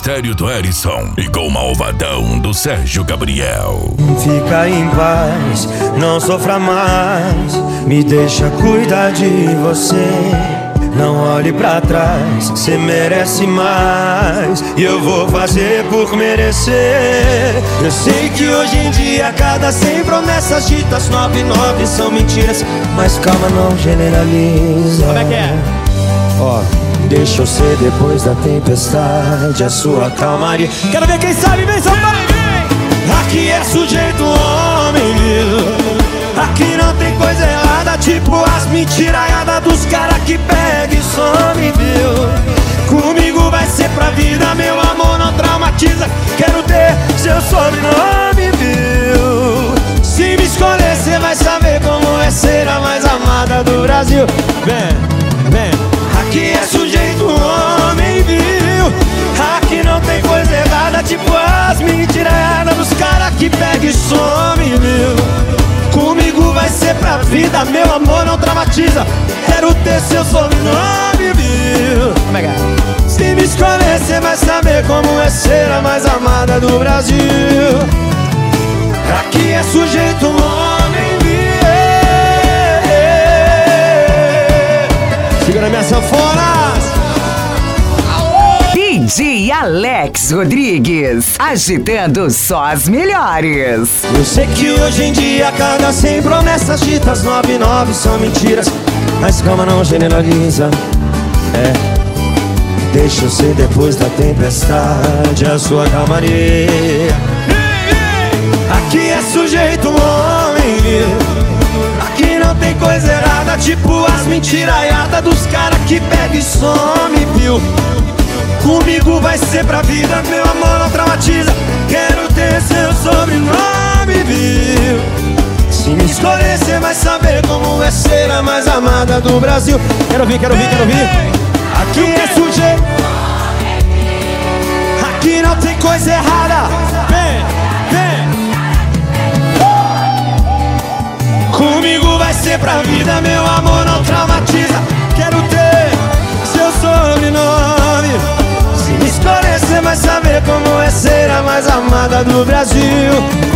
mistério do Herisson e com o malvadão do Sérgio Gabriel. Fica em paz, não sofra mais, me deixa cuidar de você. Não olhe pra trás, cê merece mais, e eu vou fazer por merecer. Eu sei que hoje em dia cada 100 promessas ditas 99 são mentiras, mas calma, não generaliza. Como é que é? Ó, deixa eu ser depois da tempestade a sua calmaria. Quero ver quem sabe, vem São Paulo. Aqui é sujeito homem, viu? Aqui não tem coisa errada, tipo as mentiraiadas dos caras que pega e some, viu? Comigo vai ser pra vida, meu amor não traumatiza. Quero ter seu sobrenome, viu? Se me escolher, cê vai saber como é ser a mais amada do Brasil. Vem, vem. Aqui é sujeito homem, viu? Aqui não tem coisa errada, tipo as mentiraiadas dos caras que pega e some, viu? Comigo vai ser pra vida, meu amor não traumatiza. Quero ter seu sobrenome, viu? Como é que é? Se me escolher, cê vai saber como é ser a mais amada do Brasil. Aqui é sujeito homem, viu? Segura minha sanfona. DJ Alex Rodrigues, agitando só as melhores. Eu sei que hoje em dia cada 100 promessas ditas 99 são mentiras, mas calma, não generaliza. Deixa eu ser depois da tempestade a sua calmaria. Aqui é sujeito homem, aqui não tem coisa errada, tipo as mentiraiadas dos caras que pega e some, viu? Comigo vai ser pra vida, meu amor não traumatiza. Quero ter seu sobrenome, viu? Se me escolher, cê vai saber como é ser a mais amada do Brasil. Quero ouvir, quero ouvir, quero ouvir. Aqui é sujeito, aqui não tem coisa errada. Vem, vem. Comigo vai ser pra vida, meu amor não traumatiza. Quero ter seu sobrenome. Se me escolher, cê vai saber como é ser a mais amada do Brasil.